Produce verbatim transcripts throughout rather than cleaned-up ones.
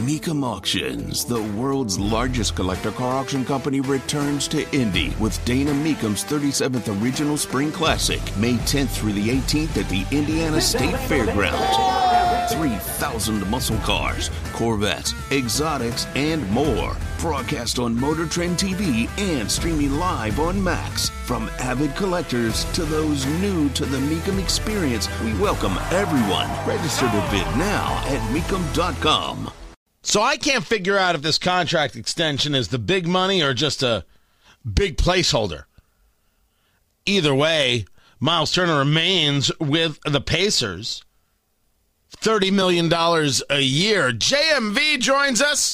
Mecum Auctions, the world's largest collector car auction company, returns to Indy with Dana Mecum's thirty-seventh Original Spring Classic, May tenth through the eighteenth at the Indiana State Fairgrounds. three thousand muscle cars, Corvettes, exotics, and more. Broadcast on Motor Trend T V and streaming live on Max. From avid collectors to those new to the Mecum experience, we welcome everyone. Register to bid now at mecum dot com. So I can't figure out if this contract extension is the big money or just a big placeholder. Either way, Miles Turner remains with the Pacers. thirty million dollars a year. J M V joins us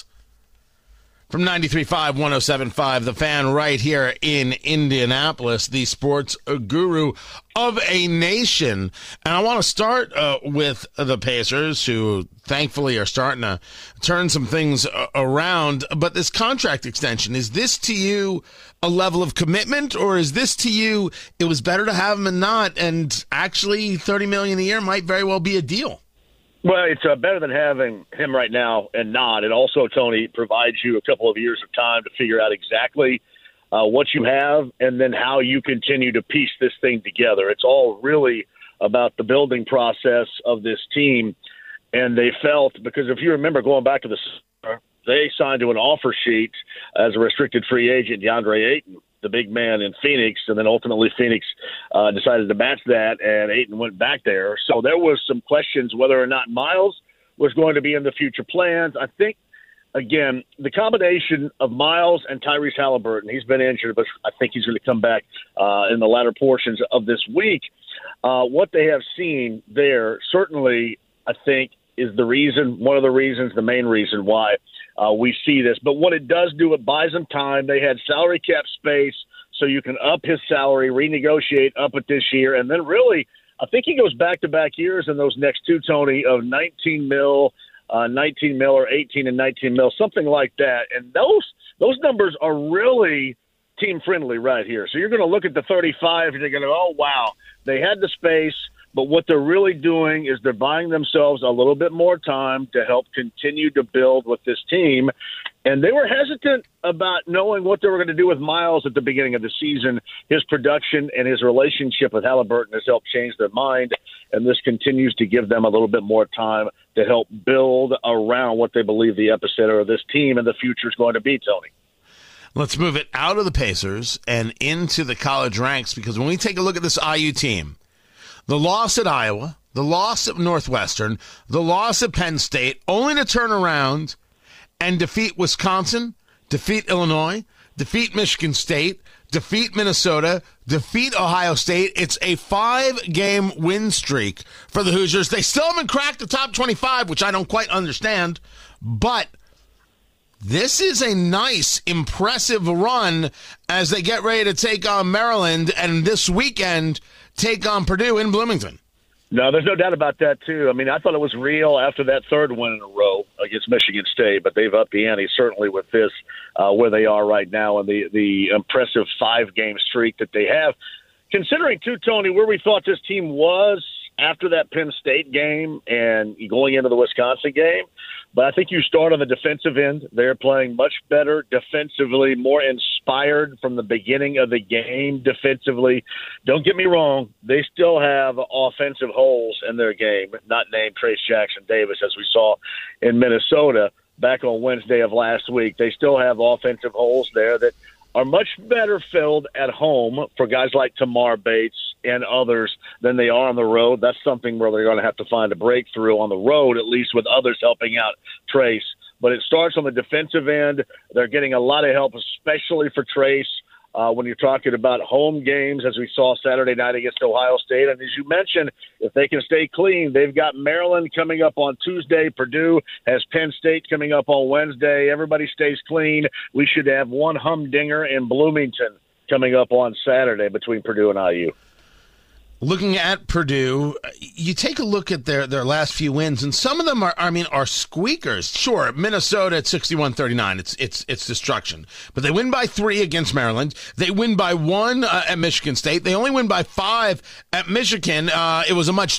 from ninety-three point five, one oh seven point five, The Fan, right here in Indianapolis, the sports guru of a nation. And I want to start uh, with the Pacers, who thankfully are starting to turn some things uh, around. But this contract extension, is this to you a level of commitment, or is this to you it was better to have him and not, and actually thirty million dollars a year might very well be a deal? Well, it's uh, better than having him right now and not. It also, Tony, provides you a couple of years of time to figure out exactly uh, what you have and then how you continue to piece this thing together. It's all really about the building process of this team. And they felt, because if you remember going back to the summer, they signed to an offer sheet as a restricted free agent, DeAndre Ayton, the big man in Phoenix, and then ultimately Phoenix uh, decided to match that, and Ayton went back there. So there was some questions whether or not Miles was going to be in the future plans. I think, again, the combination of Miles and Tyrese Halliburton, he's been injured, but I think he's going to come back uh, in the latter portions of this week. Uh, what they have seen there certainly, I think, is the reason, one of the reasons, the main reason why Uh, we see this. But what it does do, it buys them time. They had salary cap space, so you can up his salary, renegotiate up it this year. And then really, I think he goes back-to-back years in those next two, Tony, of nineteen mil, uh, nineteen mil or eighteen and nineteen mil, something like that. And those those numbers are really team-friendly right here. So you're going to look at the thirty-five and you're going to go, oh, wow, they had the space. But what they're really doing is they're buying themselves a little bit more time to help continue to build with this team. And they were hesitant about knowing what they were going to do with Miles at the beginning of the season. His production and his relationship with Halliburton has helped change their mind, and this continues to give them a little bit more time to help build around what they believe the epicenter of this team in the future is going to be, Tony. Let's move it out of the Pacers and into the college ranks, because when we take a look at this I U team, the loss at Iowa, the loss at Northwestern, the loss at Penn State, only to turn around and defeat Wisconsin, defeat Illinois, defeat Michigan State, defeat Minnesota, defeat Ohio State. It's a five-game win streak for the Hoosiers. They still haven't cracked the top twenty-five, which I don't quite understand, but this is a nice, impressive run as they get ready to take on Maryland, and this weekend take on Purdue in Bloomington. No, there's no doubt about that, too. I mean, I thought it was real after that third win in a row against Michigan State, but they've upped the ante certainly with this, uh, where they are right now, and the, the impressive five-game streak that they have. Considering, too, Tony, where we thought this team was after that Penn State game and going into the Wisconsin game, but I think you start on the defensive end. They're playing much better defensively, more inspired from the beginning of the game defensively. Don't get me wrong, they still have offensive holes in their game, not named Trace Jackson Davis, as we saw in Minnesota back on Wednesday of last week. They still have offensive holes there that are much better filled at home for guys like Tamar Bates and others than they are on the road. That's something where they're going to have to find a breakthrough on the road, at least with others helping out Trace. But it starts on the defensive end. They're getting a lot of help, especially for Trace, uh, when you're talking about home games, as we saw Saturday night against Ohio State. And as you mentioned, if they can stay clean, they've got Maryland coming up on Tuesday. Purdue has Penn State coming up on Wednesday. Everybody stays clean. We should have one humdinger in Bloomington coming up on Saturday between Purdue and I U. Looking at Purdue, you take a look at their, their last few wins, and some of them are, I mean, are squeakers. Sure, Minnesota at sixty-one thirty-nine, it's it's it's destruction. But they win by three against Maryland. They win by one uh, at Michigan State. They only win by five at Michigan. Uh, it was a much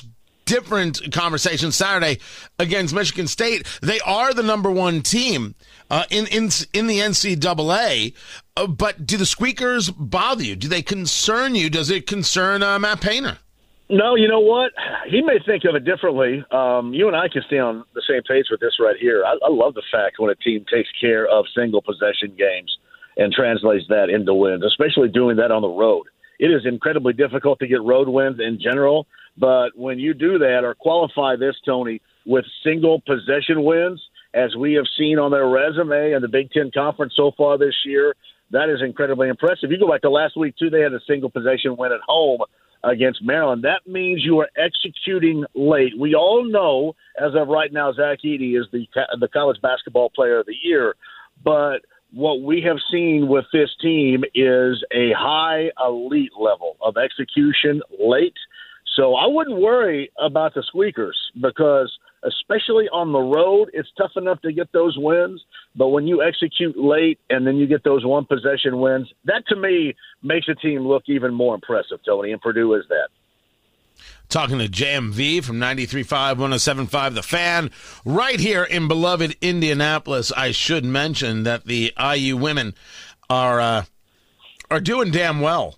different conversation Saturday against Michigan State. They are the number one team uh, in, in in the N C double A, uh, but do the squeakers bother you? Do they concern you? Does it concern uh, Matt Painter? No, you know what? He may think of it differently. Um, you and I can stay on the same page with this right here. I, I love the fact when a team takes care of single possession games and translates that into wins, especially doing that on the road. It is incredibly difficult to get road wins in general, but when you do that or qualify this, Tony, with single possession wins, as we have seen on their resume in the Big Ten Conference so far this year, that is incredibly impressive. You go back to last week, too, they had a single possession win at home against Maryland. That means you are executing late. We all know, as of right now, Zach Edey is the the college basketball player of the year. But what we have seen with this team is a high elite level of execution late. So I wouldn't worry about the squeakers because, especially on the road, it's tough enough to get those wins. But when you execute late and then you get those one-possession wins, that, to me, makes a team look even more impressive, Tony, and Purdue is that. Talking to J M V from ninety-three point five, one oh seven point five The Fan, right here in beloved Indianapolis. I should mention that the I U women are uh, are doing damn well.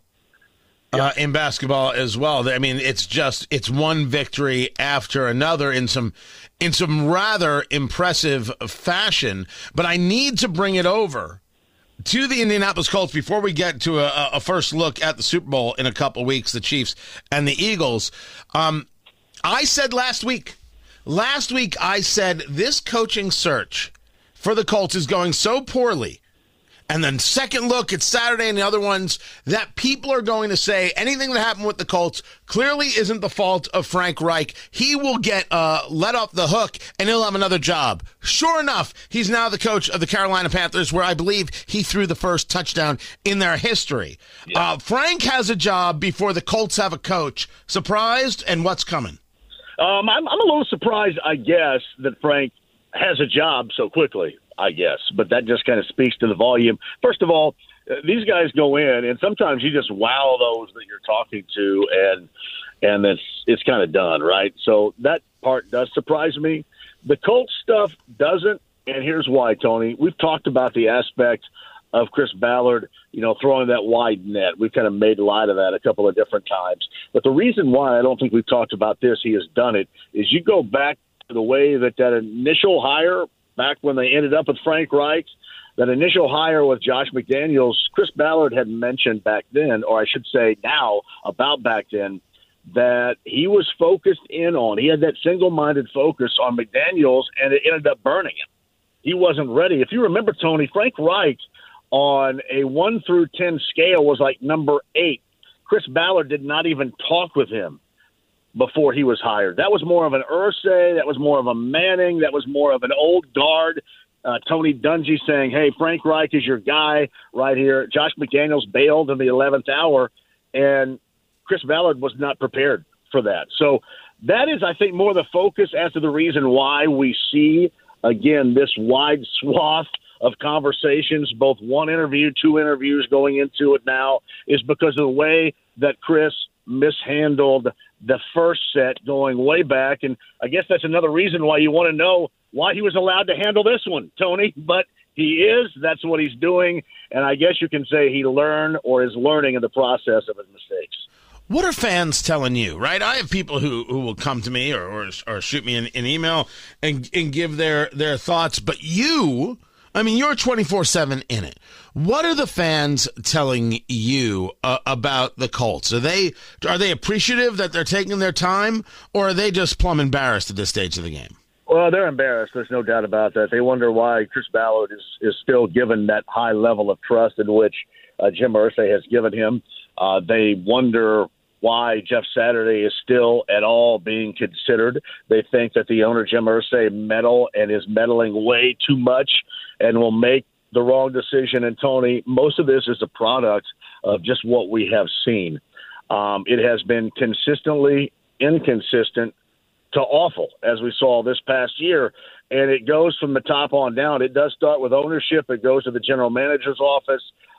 Uh, in basketball as well. I mean, it's just, it's one victory after another in some, in some rather impressive fashion. But I need to bring it over to the Indianapolis Colts before we get to a, a first look at the Super Bowl in a couple weeks, the Chiefs and the Eagles. Um, I said last week, last week I said this coaching search for the Colts is going so poorly. And then second look at Saturday and the other ones that people are going to say anything that happened with the Colts clearly isn't the fault of Frank Reich. He will get uh, let off the hook and he'll have another job. Sure enough, he's now the coach of the Carolina Panthers, where I believe he threw the first touchdown in their history. Yeah. Uh, Frank has a job before the Colts have a coach. Surprised? And what's coming? Um, I'm, I'm a little surprised, I guess, that Frank has a job so quickly. I guess, but that just kind of speaks to the volume. First of all, uh, these guys go in, and sometimes you just wow those that you're talking to, and and it's it's kind of done, right? So that part does surprise me. The Colts stuff doesn't, and here's why, Tony. We've talked about the aspect of Chris Ballard, you know, throwing that wide net. We've kind of made light of that a couple of different times. But the reason why I don't think we've talked about this, he has done it, is you go back to the way that that initial hire back when they ended up with Frank Reich, that initial hire with Josh McDaniels, Chris Ballard had mentioned back then, or I should say now about back then, that he was focused in on. He had that single-minded focus on McDaniels, and it ended up burning him. He wasn't ready. If you remember, Tony, Frank Reich on a one through ten scale was like number eight. Chris Ballard did not even talk with him before he was hired. That was more of an Irsay. That was more of a Manning. That was more of an old guard. Uh, Tony Dungy saying, hey, Frank Reich is your guy right here. Josh McDaniels bailed in the eleventh hour, and Chris Ballard was not prepared for that. So that is, I think, more the focus as to the reason why we see, again, this wide swath of conversations, both one interview, two interviews going into it now, is because of the way that Chris mishandled the first set going way back. And I guess that's another reason why you want to know why he was allowed to handle this one, Tony. But he is. That's what he's doing. And I guess you can say he learned or is learning in the process of his mistakes. What are fans telling you, right? I have people who, who will come to me or, or, or shoot me an, an email and, and give their, their thoughts. But you, I mean, you're twenty-four seven in it. What are the fans telling you uh, about the Colts? Are they are they appreciative that they're taking their time, or are they just plumb embarrassed at this stage of the game? Well, they're embarrassed. There's no doubt about that. They wonder why Chris Ballard is, is still given that high level of trust in which uh, Jim Irsay has given him. Uh, they wonder why Jeff Saturday is still at all being considered. They think that the owner, Jim Irsay, meddle and is meddling way too much and will make the wrong decision. And, Tony, most of this is a product of just what we have seen. Um, it has been consistently inconsistent to awful, as we saw this past year. And it goes from the top on down. It does start with ownership. It goes to the general manager's office.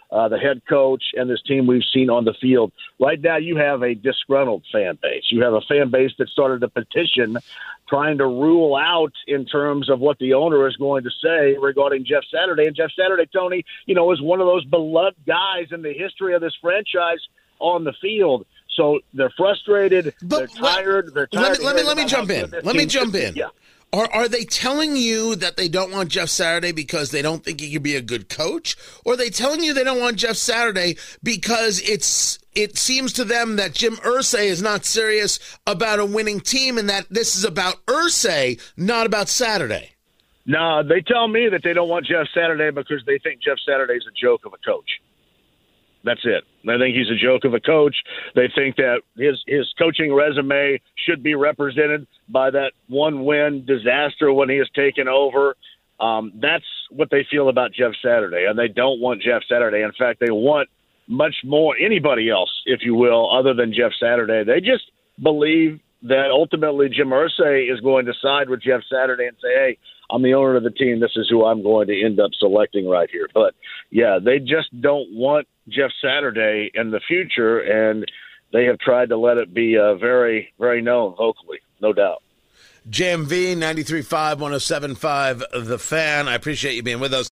uh, the head coach, and this team we've seen on the field. Right now you have a disgruntled fan base. You have a fan base that started a petition trying to rule out in terms of what the owner is going to say regarding Jeff Saturday. And Jeff Saturday, Tony, you know, is one of those beloved guys in the history of this franchise on the field. So they're frustrated. But, they're tired. well, they're tired. Let me let me, let me jump in. Let me jump in. Yeah. Are are they telling you that they don't want Jeff Saturday because they don't think he could be a good coach? Or are they telling you they don't want Jeff Saturday because it's it seems to them that Jim Irsay is not serious about a winning team and that this is about Irsay, not about Saturday? No, they tell me that they don't want Jeff Saturday because they think Jeff Saturday is a joke of a coach. That's it. They think he's a joke of a coach. They think that his his coaching resume should be represented by that one-win disaster when he has taken over. Um, that's what they feel about Jeff Saturday, and they don't want Jeff Saturday. In fact, they want much more anybody else, if you will, other than Jeff Saturday. They just believe that ultimately Jim Irsay is going to side with Jeff Saturday and say, hey, I'm the owner of the team. This is who I'm going to end up selecting right here. But, yeah, they just don't want Jeff Saturday in the future, and they have tried to let it be uh, very, very known vocally, no doubt. J M V ninety-three point five, one oh seven point five, The Fan. I appreciate you being with us.